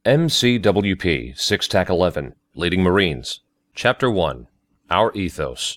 MCWP 6-11, Leading Marines, Chapter 1, Our Ethos.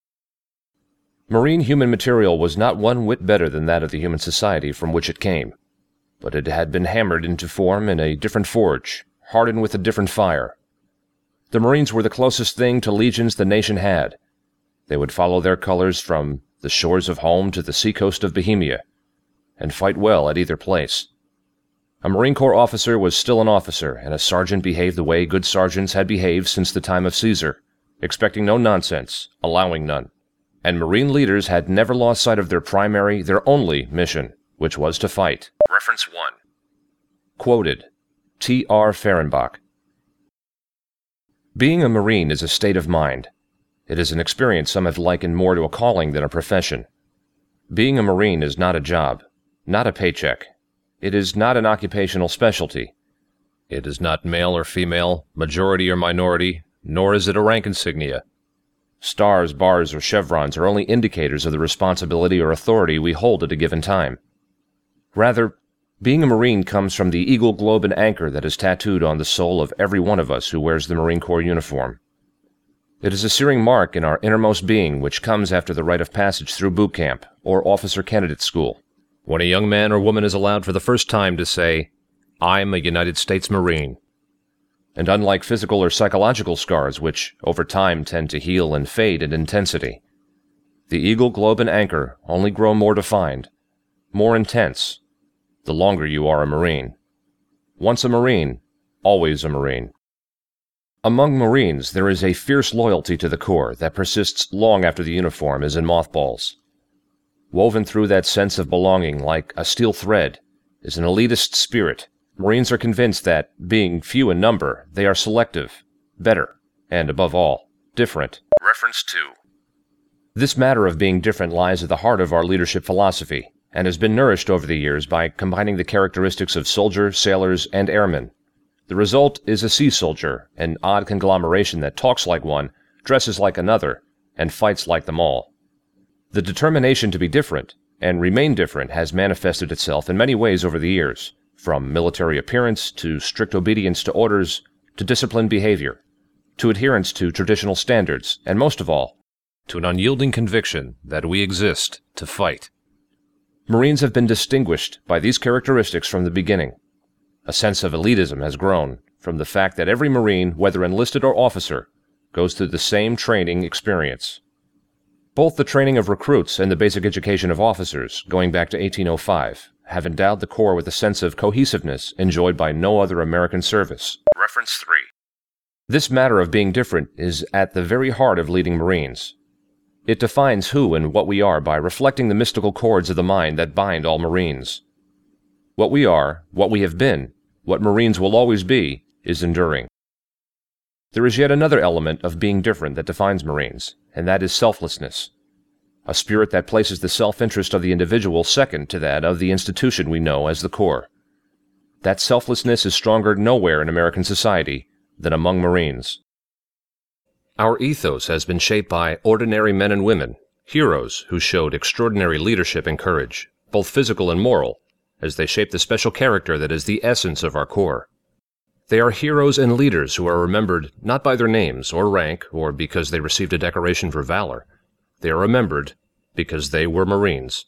Marine human material was not one whit better than that of the human society from which it came, but it had been hammered into form in a different forge, hardened with a different fire. The Marines were the closest thing to legions the nation had. They would follow their colors from the shores of home to the seacoast of Bohemia, and fight well at either place. A Marine Corps officer was still an officer, and a sergeant behaved the way good sergeants had behaved since the time of Caesar, expecting no nonsense, allowing none. And Marine leaders had never lost sight of their primary, their only mission, which was to fight. Reference 1. Quoted, T.R. Fehrenbach. Being a Marine is a state of mind. It is an experience some have likened more to a calling than a profession. Being a Marine is not a job, not a paycheck. It is not an occupational specialty. It is not male or female, majority or minority, nor is it a rank insignia. Stars, bars, or chevrons are only indicators of the responsibility or authority we hold at a given time. Rather, being a Marine comes from the eagle, globe, and anchor that is tattooed on the soul of every one of us who wears the Marine Corps uniform. It is a searing mark in our innermost being which comes after the rite of passage through boot camp or officer candidate school, when a young man or woman is allowed for the first time to say, "I'm a United States Marine." And unlike physical or psychological scars, which over time tend to heal and fade in intensity, the eagle, globe, and anchor only grow more defined, more intense, the longer you are a Marine. Once a Marine, always a Marine. Among Marines, there is a fierce loyalty to the Corps that persists long after the uniform is in mothballs. Woven through that sense of belonging like a steel thread is an elitist spirit. Marines are convinced that, being few in number, they are selective, better, and, above all, different. Reference 2. This matter of being different lies at the heart of our leadership philosophy, and has been nourished over the years by combining the characteristics of soldier, sailors, and airmen. The result is a sea soldier, an odd conglomeration that talks like one, dresses like another, and fights like them all. The determination to be different, and remain different, has manifested itself in many ways over the years, from military appearance to strict obedience to orders, to disciplined behavior, to adherence to traditional standards, and most of all, to an unyielding conviction that we exist to fight. Marines have been distinguished by these characteristics from the beginning. A sense of elitism has grown from the fact that every Marine, whether enlisted or officer, goes through the same training experience. Both the training of recruits and the basic education of officers, going back to 1805, have endowed the Corps with a sense of cohesiveness enjoyed by no other American service. Reference 3. This matter of being different is at the very heart of leading Marines. It defines who and what we are by reflecting the mystical chords of the mind that bind all Marines. What we are, what we have been, what Marines will always be, is enduring. There is yet another element of being different that defines Marines, and that is selflessness, a spirit that places the self-interest of the individual second to that of the institution we know as the Corps. That selflessness is stronger nowhere in American society than among Marines. Our ethos has been shaped by ordinary men and women, heroes who showed extraordinary leadership and courage, both physical and moral, as they shaped the special character that is the essence of our Corps. They are heroes and leaders who are remembered not by their names or rank or because they received a decoration for valor. They are remembered because they were Marines.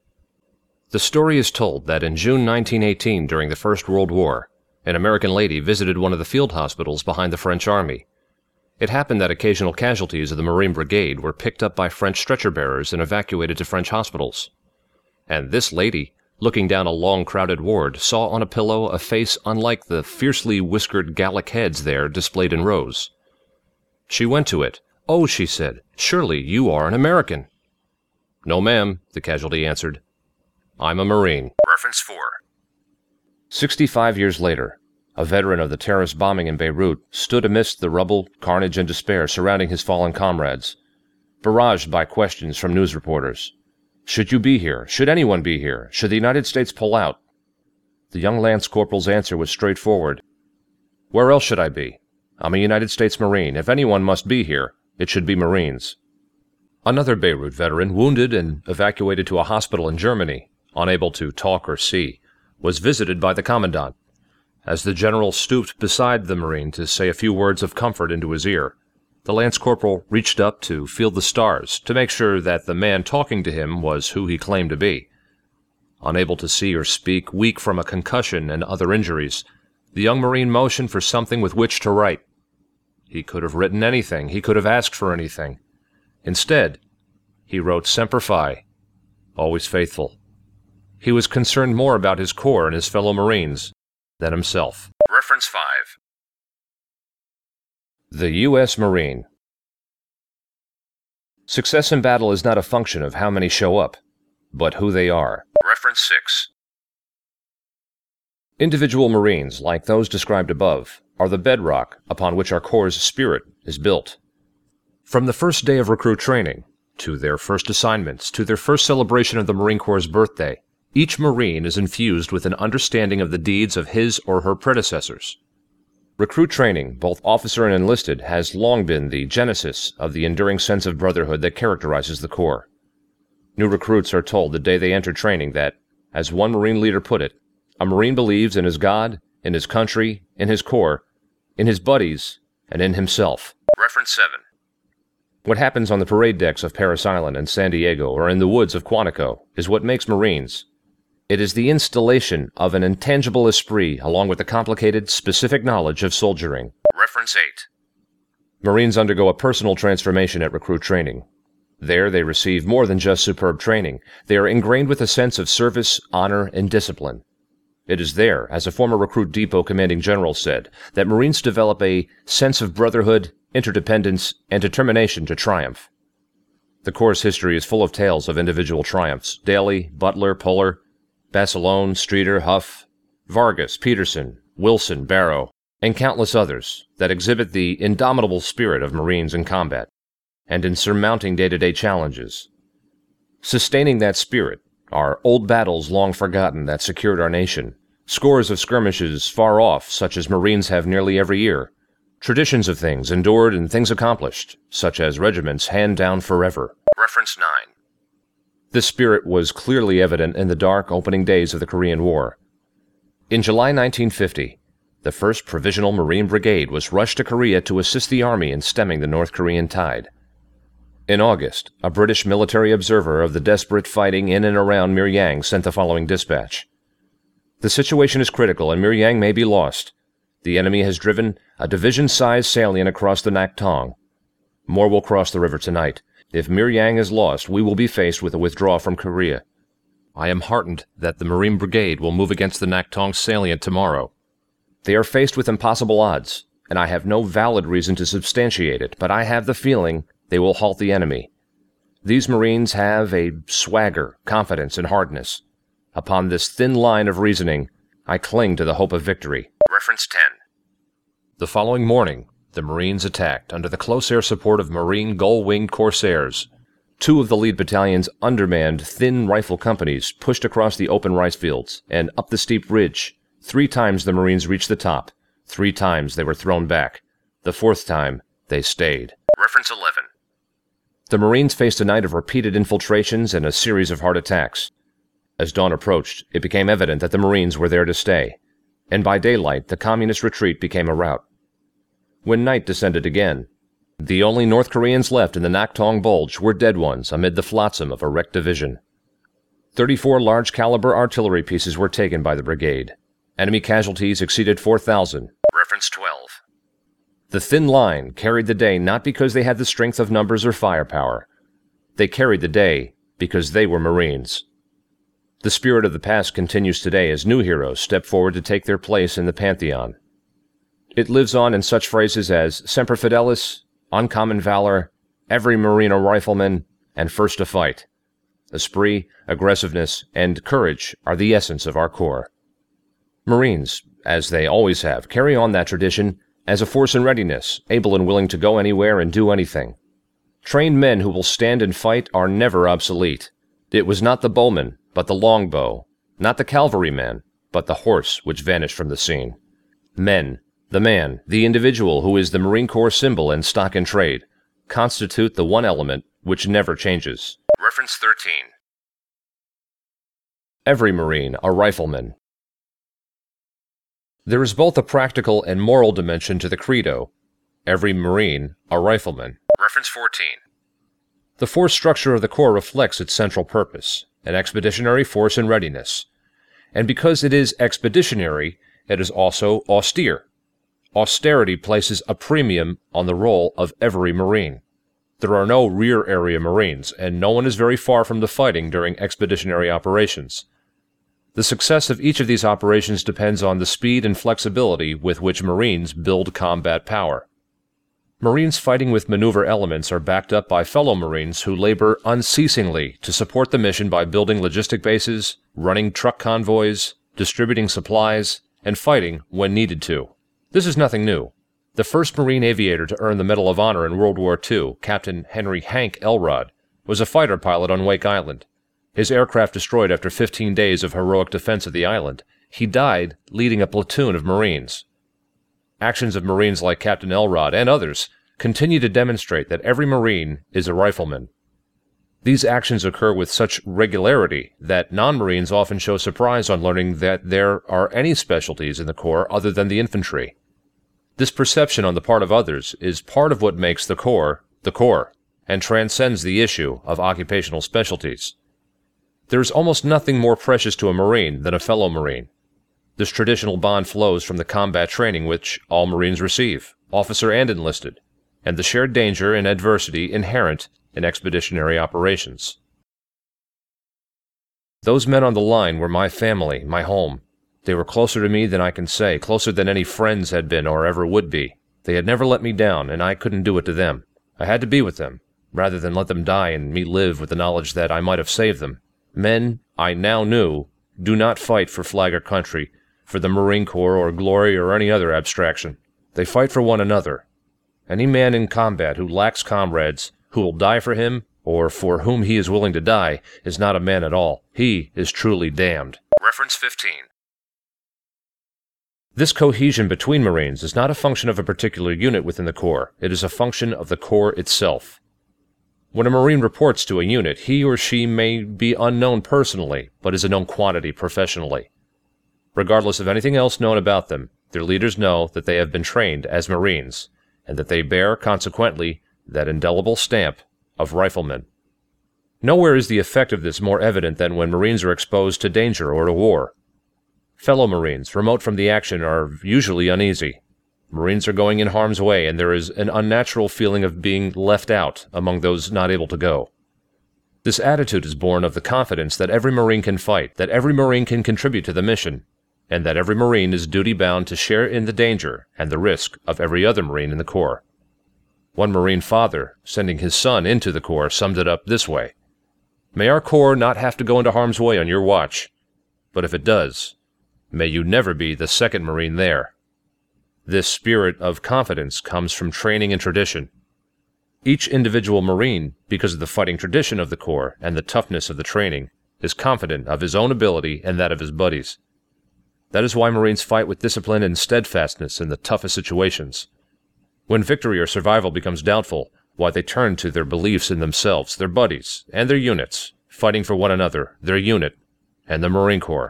The story is told that in June 1918, during the First World War, an American lady visited one of the field hospitals behind the French Army. It happened that occasional casualties of the Marine Brigade were picked up by French stretcher-bearers and evacuated to French hospitals. And this lady, looking down a long, crowded ward, saw on a pillow a face unlike the fiercely whiskered Gallic heads there displayed in rows. She went to it. "Oh," she said, "surely you are an American." "No, ma'am," the casualty answered. "I'm a Marine." Reference 4. 65 years later, a veteran of the terrorist bombing in Beirut stood amidst the rubble, carnage, and despair surrounding his fallen comrades, barraged by questions from news reporters. Should you be here? Should anyone be here? Should the United States pull out? The young lance corporal's answer was straightforward. Where else should I be? I'm a United States Marine. If anyone must be here, it should be Marines. Another Beirut veteran, wounded and evacuated to a hospital in Germany, unable to talk or see, was visited by the commandant. As the general stooped beside the Marine to say a few words of comfort into his ear, the Lance Corporal reached up to feel the stars to make sure that the man talking to him was who he claimed to be. Unable to see or speak, weak from a concussion and other injuries, the young Marine motioned for something with which to write. He could have written anything. He could have asked for anything. Instead, he wrote Semper Fi, always faithful. He was concerned more about his Corps and his fellow Marines than himself. Reference 5. The U.S. Marine. Success in battle is not a function of how many show up, but who they are. Reference 6. Individual Marines, like those described above, are the bedrock upon which our Corps' spirit is built. From the first day of recruit training, to their first assignments, to their first celebration of the Marine Corps' birthday, each Marine is infused with an understanding of the deeds of his or her predecessors. Recruit training, both officer and enlisted, has long been the genesis of the enduring sense of brotherhood that characterizes the Corps. New recruits are told the day they enter training that, as one Marine leader put it, a Marine believes in his God, in his country, in his Corps, in his buddies, and in himself. Reference 7. What happens on the parade decks of Parris Island and San Diego or in the woods of Quantico is what makes Marines. It is the installation of an intangible esprit along with the complicated, specific knowledge of soldiering. Reference 8. Marines undergo a personal transformation at recruit training. There they receive more than just superb training. They are ingrained with a sense of service, honor, and discipline. It is there, as a former recruit depot commanding general said, that Marines develop a sense of brotherhood, interdependence, and determination to triumph. The Corps' history is full of tales of individual triumphs. Daly, Butler, Puller, Basilone, Streeter, Huff, Vargas, Peterson, Wilson, Barrow, and countless others that exhibit the indomitable spirit of Marines in combat and in surmounting day-to-day challenges. Sustaining that spirit are old battles long forgotten that secured our nation, scores of skirmishes far off such as Marines have nearly every year, traditions of things endured and things accomplished, such as regiments hand down forever. Reference 9. This spirit was clearly evident in the dark opening days of the Korean War. In July 1950, the 1st Provisional Marine Brigade was rushed to Korea to assist the Army in stemming the North Korean tide. In August, a British military observer of the desperate fighting in and around Miryang sent the following dispatch. The situation is critical and Miryang may be lost. The enemy has driven a division-sized salient across the Naktong. More will cross the river tonight. If Miryang is lost, we will be faced with a withdrawal from Korea. I am heartened that the Marine Brigade will move against the Naktong salient tomorrow. They are faced with impossible odds, and I have no valid reason to substantiate it, but I have the feeling they will halt the enemy. These Marines have a swagger, confidence, and hardness. Upon this thin line of reasoning, I cling to the hope of victory. Reference 10. The following morning, the Marines attacked under the close air support of Marine gull-winged Corsairs. 2 of the lead battalion's undermanned, thin rifle companies pushed across the open rice fields and up the steep ridge. 3 times the Marines reached the top. 3 times they were thrown back. The 4th time, they stayed. Reference 11. The Marines faced a night of repeated infiltrations and a series of hard attacks. As dawn approached, it became evident that the Marines were there to stay, and by daylight the Communist retreat became a rout. When night descended again, the only North Koreans left in the Naktong Bulge were dead ones amid the flotsam of a wrecked division. 34 large-caliber artillery pieces were taken by the brigade. Enemy casualties exceeded 4,000. Reference 12. The thin line carried the day not because they had the strength of numbers or firepower. They carried the day because they were Marines. The spirit of the past continues today as new heroes step forward to take their place in the Pantheon. It lives on in such phrases as Semper Fidelis, Uncommon Valor, Every Marine a Rifleman, and First to Fight. Esprit, aggressiveness, and courage are the essence of our Corps. Marines, as they always have, carry on that tradition as a force in readiness, able and willing to go anywhere and do anything. Trained men who will stand and fight are never obsolete. It was not the bowman, but the longbow, not the cavalryman, but the horse which vanished from the scene. Men, the man, the individual who is the Marine Corps symbol in stock and trade, constitute the one element which never changes. Reference 13. Every Marine a rifleman. There is both a practical and moral dimension to the credo. Every Marine, a rifleman. Reference 14. The force structure of the Corps reflects its central purpose, an expeditionary force in readiness. And because it is expeditionary, it is also austere. Austerity places a premium on the role of every Marine. There are no rear area Marines, and no one is very far from the fighting during expeditionary operations. The success of each of these operations depends on the speed and flexibility with which Marines build combat power. Marines fighting with maneuver elements are backed up by fellow Marines who labor unceasingly to support the mission by building logistic bases, running truck convoys, distributing supplies, and fighting when needed to. This is nothing new. The first Marine aviator to earn the Medal of Honor in World War II, Captain Henry Hank Elrod, was a fighter pilot on Wake Island. His aircraft destroyed after 15 days of heroic defense of the island. He died leading a platoon of Marines. Actions of Marines like Captain Elrod and others continue to demonstrate that every Marine is a rifleman. These actions occur with such regularity that non-Marines often show surprise on learning that there are any specialties in the Corps other than the infantry. This perception on the part of others is part of what makes the Corps, and transcends the issue of occupational specialties. There is almost nothing more precious to a Marine than a fellow Marine. This traditional bond flows from the combat training which all Marines receive, officer and enlisted, and the shared danger and adversity inherent in expeditionary operations. Those men on the line were my family, my home. They were closer to me than I can say, closer than any friends had been or ever would be. They had never let me down, and I couldn't do it to them. I had to be with them, rather than let them die and me live with the knowledge that I might have saved them. Men, I now knew, do not fight for flag or country, for the Marine Corps or glory or any other abstraction. They fight for one another. Any man in combat who lacks comrades, who will die for him, or for whom he is willing to die, is not a man at all. He is truly damned. Reference 15. This cohesion between Marines is not a function of a particular unit within the Corps. It is a function of the Corps itself. When a Marine reports to a unit, he or she may be unknown personally, but is a known quantity professionally. Regardless of anything else known about them, their leaders know that they have been trained as Marines, and that they bear, consequently, that indelible stamp of riflemen. Nowhere is the effect of this more evident than when Marines are exposed to danger or to war. Fellow Marines, remote from the action, are usually uneasy. Marines are going in harm's way, and there is an unnatural feeling of being left out among those not able to go. This attitude is born of the confidence that every Marine can fight, that every Marine can contribute to the mission, and that every Marine is duty-bound to share in the danger and the risk of every other Marine in the Corps. One Marine father, sending his son into the Corps, summed it up this way: "May our Corps not have to go into harm's way on your watch, but if it does, may you never be the second Marine there." This spirit of confidence comes from training and tradition. Each individual Marine, because of the fighting tradition of the Corps and the toughness of the training, is confident of his own ability and that of his buddies. That is why Marines fight with discipline and steadfastness in the toughest situations. When victory or survival becomes doubtful, why they turn to their beliefs in themselves, their buddies, and their units, fighting for one another, their unit, and the Marine Corps.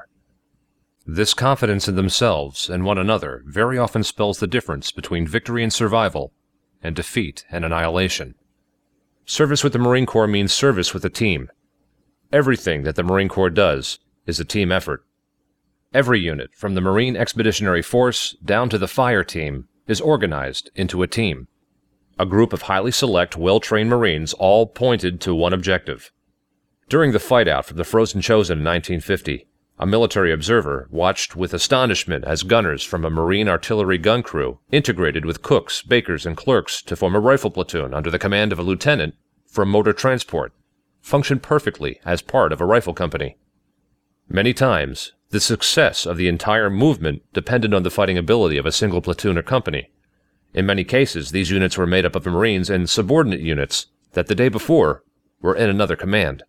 This confidence in themselves and one another very often spells the difference between victory and survival, and defeat and annihilation. Service with the Marine Corps means service with a team. Everything that the Marine Corps does is a team effort. Every unit, from the Marine Expeditionary Force down to the fire team, is organized into a team. A group of highly select, well-trained Marines all pointed to one objective. During the fight-out from the Frozen Chosen in 1950, a military observer watched with astonishment as gunners from a Marine artillery gun crew integrated with cooks, bakers, and clerks to form a rifle platoon under the command of a lieutenant from motor transport, functioned perfectly as part of a rifle company. Many times, the success of the entire movement depended on the fighting ability of a single platoon or company. In many cases, these units were made up of Marines and subordinate units that the day before were in another command.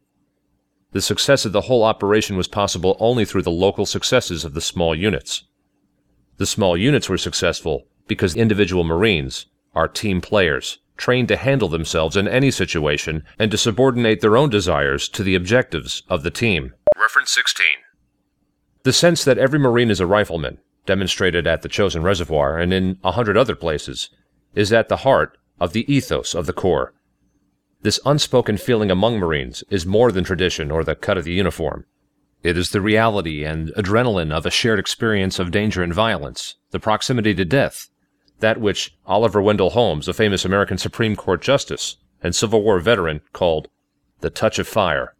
The success of the whole operation was possible only through the local successes of the small units. The small units were successful because individual Marines are team players, trained to handle themselves in any situation and to subordinate their own desires to the objectives of the team. Reference 16. The sense that every Marine is a rifleman demonstrated at the Chosin Reservoir and in 100 other places, is at the heart of the ethos of the Corps. This unspoken feeling among Marines is more than tradition or the cut of the uniform. It is the reality and adrenaline of a shared experience of danger and violence, the proximity to death, that which Oliver Wendell Holmes, a famous American Supreme Court justice and Civil War veteran, called the touch of fire.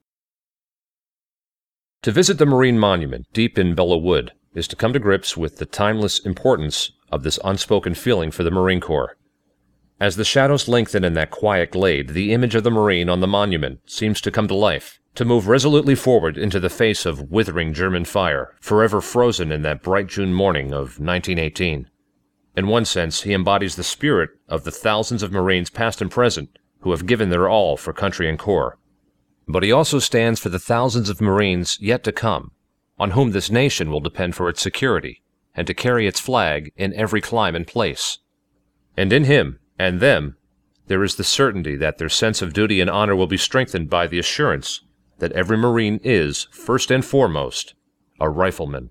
To visit the Marine Monument deep in Belleau Wood is to come to grips with the timeless importance of this unspoken feeling for the Marine Corps. As the shadows lengthen in that quiet glade, the image of the Marine on the monument seems to come to life, to move resolutely forward into the face of withering German fire, forever frozen in that bright June morning of 1918. In one sense, he embodies the spirit of the thousands of Marines past and present who have given their all for country and Corps. But he also stands for the thousands of Marines yet to come, on whom this nation will depend for its security, and to carry its flag in every clime and place. And in him, and them, there is the certainty that their sense of duty and honor will be strengthened by the assurance that every Marine is, first and foremost, a rifleman.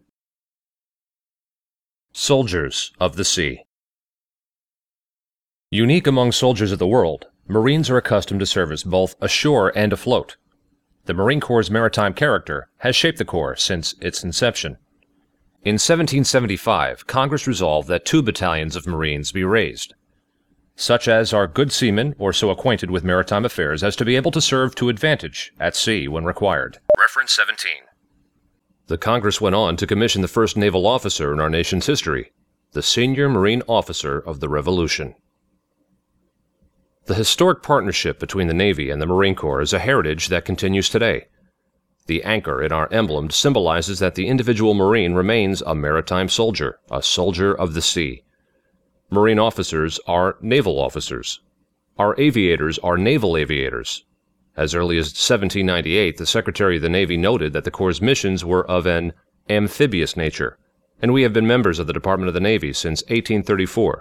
Soldiers of the Sea. Unique among soldiers of the world, Marines are accustomed to service both ashore and afloat. The Marine Corps' maritime character has shaped the Corps since its inception. In 1775, Congress resolved that 2 battalions of Marines be raised. Such as are good seamen or so acquainted with maritime affairs as to be able to serve to advantage at sea when required. Reference 17. The Congress went on to commission the first naval officer in our nation's history, the Senior Marine Officer of the Revolution. The historic partnership between the Navy and the Marine Corps is a heritage that continues today. The anchor in our emblem symbolizes that the individual Marine remains a maritime soldier, a soldier of the sea. Marine officers are naval officers. Our aviators are naval aviators. As early as 1798, the Secretary of the Navy noted that the Corps' missions were of an amphibious nature, and we have been members of the Department of the Navy since 1834.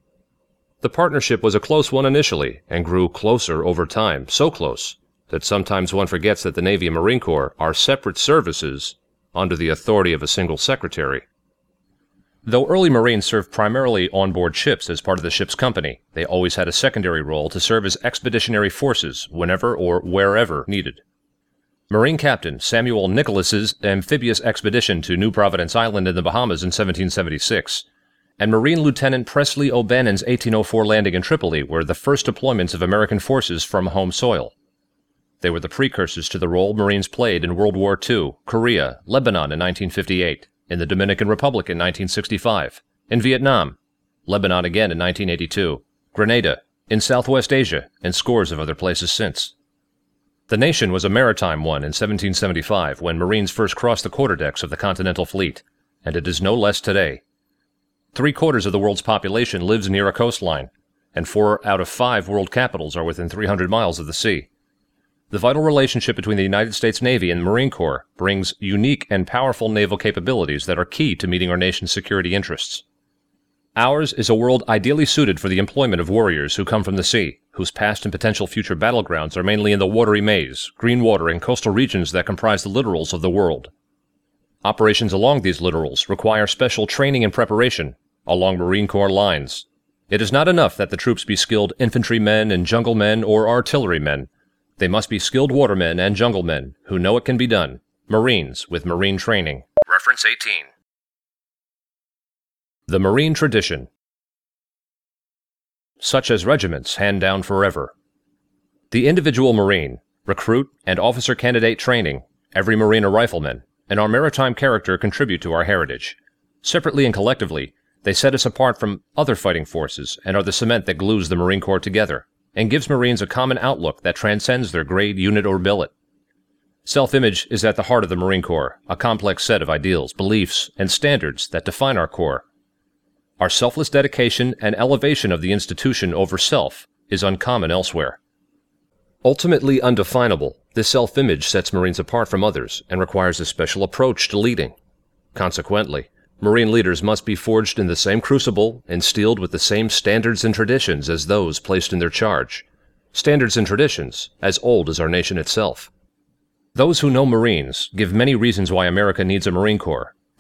The partnership was a close one initially, and grew closer over time, so close that sometimes one forgets that the Navy and Marine Corps are separate services under the authority of a single secretary. Though early Marines served primarily on board ships as part of the ship's company, they always had a secondary role to serve as expeditionary forces whenever or wherever needed. Marine Captain Samuel Nicholas's amphibious expedition to New Providence Island in the Bahamas in 1776, and Marine Lieutenant Presley O'Bannon's 1804 landing in Tripoli were the first deployments of American forces from home soil. They were the precursors to the role Marines played in World War II, Korea, Lebanon in 1958, in the Dominican Republic in 1965, in Vietnam, Lebanon again in 1982, Grenada, in Southwest Asia, and scores of other places since. The nation was a maritime one in 1775 when Marines first crossed the quarterdecks of the Continental Fleet, and it is no less today. 3/4 of the world's population lives near a coastline, and 4 out of 5 world capitals are within 300 miles of the sea. The vital relationship between the United States Navy and Marine Corps brings unique and powerful naval capabilities that are key to meeting our nation's security interests. Ours is a world ideally suited for the employment of warriors who come from the sea, whose past and potential future battlegrounds are mainly in the watery maze, green water, and coastal regions that comprise the littorals of the world. Operations along these littorals require special training and preparation along Marine Corps lines. It is not enough that the troops be skilled infantrymen and junglemen or artillerymen. They must be skilled watermen and junglemen who know it can be done, Marines with Marine training. Reference 18. The Marine tradition. Such as regiments hand down forever. The individual Marine, recruit, and officer candidate training, every Marine a rifleman, and our maritime character contribute to our heritage. Separately and collectively, they set us apart from other fighting forces and are the cement that glues the Marine Corps together, and gives Marines a common outlook that transcends their grade, unit, or billet. Self-image is at the heart of the Marine Corps, a complex set of ideals, beliefs, and standards that define our Corps. Our selfless dedication and elevation of the institution over self is uncommon elsewhere. Ultimately undefinable, this self-image sets Marines apart from others and requires a special approach to leading. Consequently, Marine leaders must be forged in the same crucible and steeled with the same standards and traditions as those placed in their charge, standards and traditions as old as our nation itself. Those who know Marines give many reasons why America needs a Marine Corps,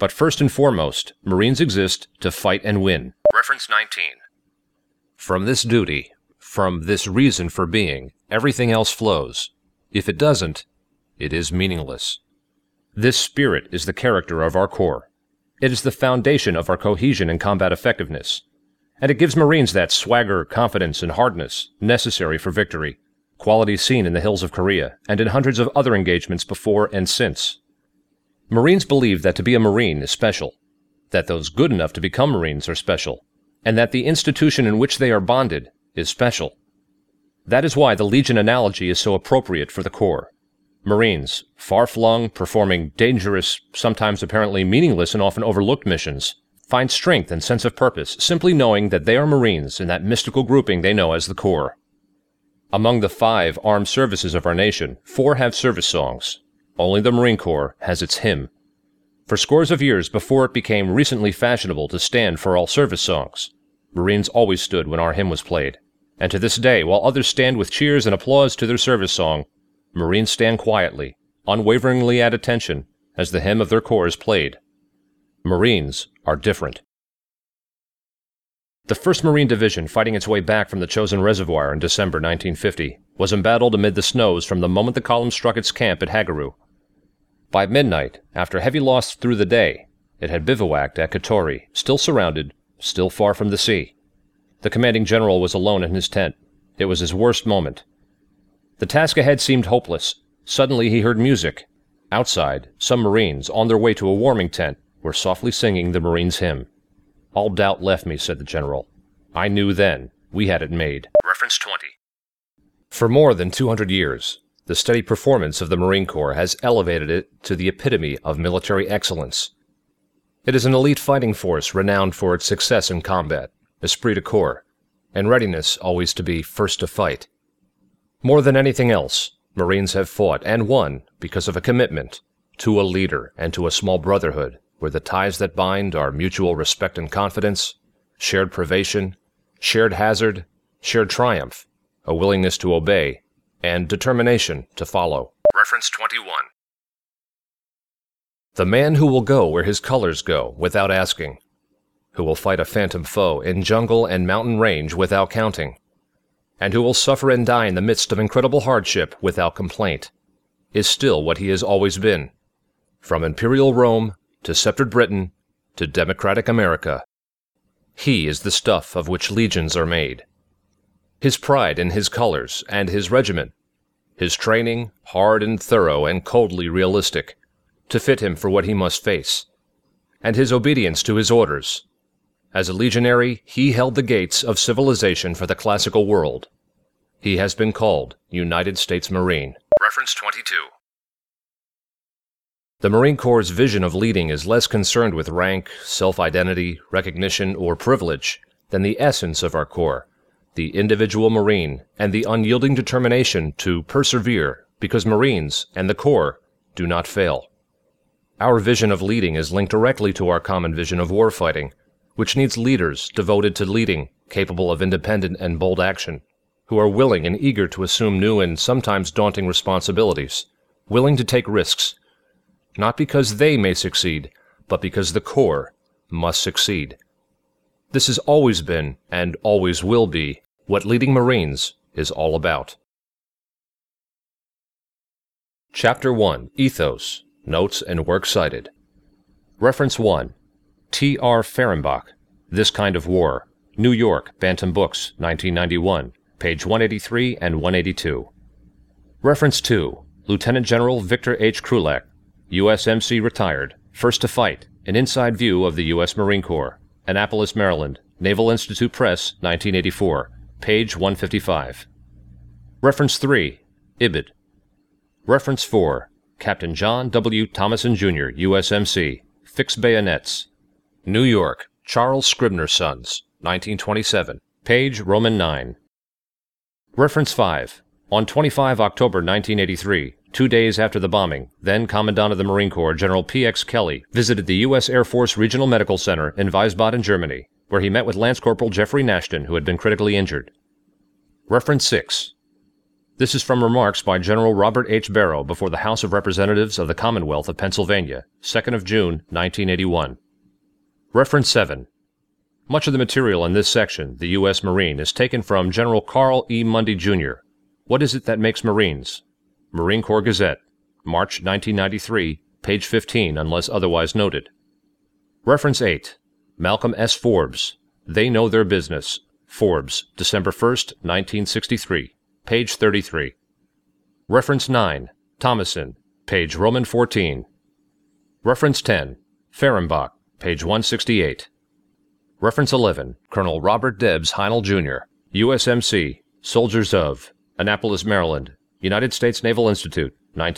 But first and foremost, Marines exist to fight and win. Reference 19. From this duty, from this reason for being, everything else flows. If it doesn't, it is meaningless. This spirit is the character of our Corps. It is the foundation of our cohesion and combat effectiveness. And it gives Marines that swagger, confidence, and hardness necessary for victory, qualities seen in the hills of Korea and in hundreds of other engagements before and since. Marines believe that to be a Marine is special, that those good enough to become Marines are special, and that the institution in which they are bonded is special. That is why the Legion analogy is so appropriate for the Corps. Marines, far-flung, performing dangerous, sometimes apparently meaningless and often overlooked missions, find strength and sense of purpose simply knowing that they are Marines in that mystical grouping they know as the Corps. Among the 5 armed services of our nation, 4 have service songs. Only the Marine Corps has its hymn. For scores of years before it became recently fashionable to stand for all service songs, Marines always stood when our hymn was played. And to this day, while others stand with cheers and applause to their service song, Marines stand quietly, unwaveringly at attention, as the hymn of their Corps is played. Marines are different. The 1st Marine Division, fighting its way back from the Chosin Reservoir in December 1950, was embattled amid the snows from the moment the column struck its camp at Hagaru. By midnight, after heavy loss through the day, it had bivouacked at Katori, still surrounded, still far from the sea. The commanding general was alone in his tent. It was his worst moment. The task ahead seemed hopeless. Suddenly he heard music. Outside, some Marines, on their way to a warming tent, were softly singing the Marines' hymn. All doubt left me, said the general. I knew then we had it made. Reference 20. For more than 200 years, the steady performance of the Marine Corps has elevated it to the epitome of military excellence. It is an elite fighting force renowned for its success in combat, esprit de corps, and readiness always to be first to fight. More than anything else, Marines have fought and won because of a commitment to a leader and to a small brotherhood where the ties that bind are mutual respect and confidence, shared privation, shared hazard, shared triumph, a willingness to obey, and determination to follow. Reference 21. The man who will go where his colors go without asking, who will fight a phantom foe in jungle and mountain range without counting, and who will suffer and die in the midst of incredible hardship without complaint, is still what he has always been. From imperial Rome to sceptered Britain to democratic America, he is the stuff of which legions are made. His pride in his colors and his regiment, his training, hard and thorough and coldly realistic, to fit him for what he must face, and his obedience to his orders. As a legionary, he held the gates of civilization for the classical world. He has been called United States Marine. Reference 22. The Marine Corps' vision of leading is less concerned with rank, self-identity, recognition, or privilege than the essence of our Corps, the individual Marine, and the unyielding determination to persevere because Marines and the Corps do not fail. Our vision of leading is linked directly to our common vision of warfighting, which needs leaders devoted to leading, capable of independent and bold action, who are willing and eager to assume new and sometimes daunting responsibilities, willing to take risks, not because they may succeed, but because the Corps must succeed. This has always been, and always will be, what leading Marines is all about. Chapter 1. Ethos. Notes and Works Cited. Reference 1. T.R. Fehrenbach, This Kind of War. New York, Bantam Books, 1991, page 183 and 182. Reference 2. Lieutenant General Victor H. Krulak, USMC retired, First to Fight, An Inside View of the U.S. Marine Corps, Annapolis, Maryland, Naval Institute Press, 1984, page 155. Reference 3. Ibid. Reference 4. Captain John W. Thomason, Jr., USMC, Fixed Bayonets. New York, Charles Scribner Sons, 1927, page Roman 9. Reference 5. On 25 October 1983, 2 days after the bombing, then Commandant of the Marine Corps General P.X. Kelly visited the U.S. Air Force Regional Medical Center in Wiesbaden, Germany, where he met with Lance Corporal Jeffrey Nashton, who had been critically injured. Reference 6. This is from remarks by General Robert H. Barrow before the House of Representatives of the Commonwealth of Pennsylvania, 2nd of June, 1981. Reference 7. Much of the material in this section, the U.S. Marine, is taken from General Carl E. Mundy, Jr. What is it that makes Marines? Marine Corps Gazette, March 1993, page 15, unless otherwise noted. Reference 8. Malcolm S. Forbes, They Know Their Business, Forbes, December 1st, 1963, page 33. Reference 9. Thomason, page Roman 14. Reference 10. Fehrenbach, page 168. Reference 11. Colonel Robert Debs Heinel, Jr., USMC, Soldiers of, Annapolis, Maryland, United States Naval Institute,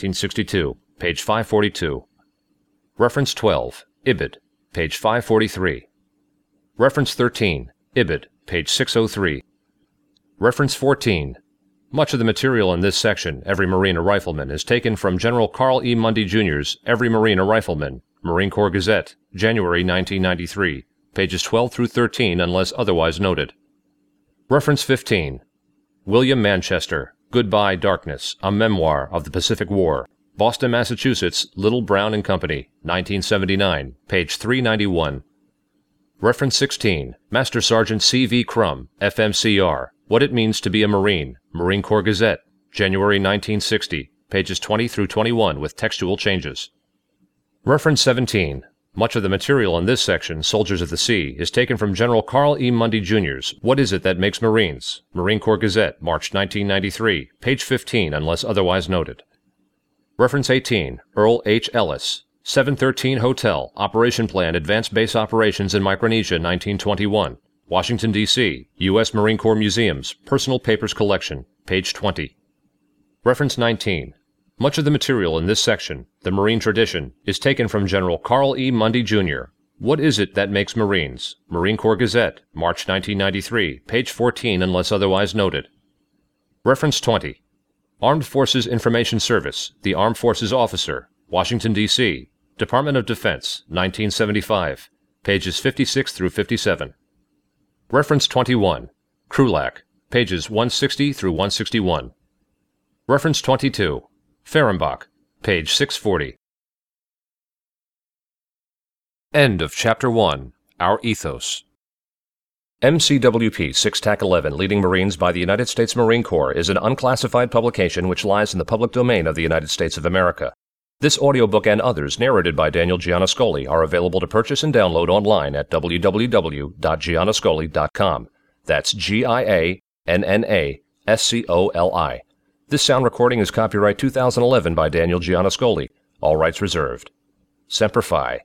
1962, page 542. Reference 12. Ibid, page 543. Reference 13. Ibid, page 603. Reference 14. Much of the material in this section, Every Marine a Rifleman, is taken from General Carl E. Mundy, Jr.'s Every Marine a Rifleman, Marine Corps Gazette, January 1993, pages 12 through 13 unless otherwise noted. Reference 15. William Manchester, Goodbye Darkness, A Memoir of the Pacific War, Boston, Massachusetts, Little Brown and Company, 1979, page 391. Reference 16. Master Sergeant C.V. Crum, FMCR, What It Means to be a Marine, Marine Corps Gazette, January 1960, pages 20 through 21 with textual changes. Reference 17. Much of the material in this section, Soldiers of the Sea, is taken from General Carl E. Mundy, Jr.'s What Is It That Makes Marines? Marine Corps Gazette, March 1993, page 15 unless otherwise noted. Reference 18. Earl H. Ellis, 713 Hotel, Operation Plan Advanced Base Operations in Micronesia, 1921, Washington, D.C., U.S. Marine Corps Museums, Personal Papers Collection, page 20. Reference 19. Much of the material in this section, The Marine Tradition, is taken from General Carl E. Mundy, Jr. What Is It That Makes Marines? Marine Corps Gazette, March 1993, page 14 unless otherwise noted. Reference 20. Armed Forces Information Service, The Armed Forces Officer, Washington, D.C., Department of Defense, 1975, pages 56 through 57. Reference 21. Krulak, pages 160 through 161. Reference 22. Fehrenbach, page 640. End of Chapter 1. Our Ethos. MCWP 6-11 Leading Marines by the United States Marine Corps is an unclassified publication which lies in the public domain of the United States of America. This audiobook and others narrated by Daniel Gianascoli are available to purchase and download online at www.gianascoli.com. That's GIANNASCOLI. This sound recording is copyright 2011 by Daniel Gianascoli. All rights reserved. Semper Fi.